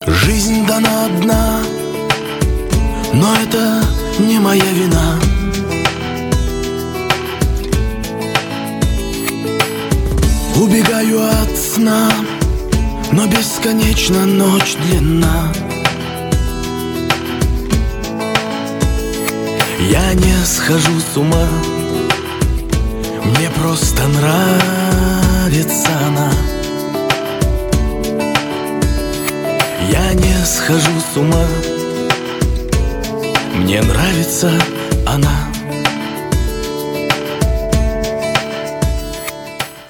Жизнь дана одна, но это не моя вина. Убегаю от сна, но бесконечна ночь длинна. Я не схожу с ума, мне просто нравится она. Я не схожу с ума, мне нравится она.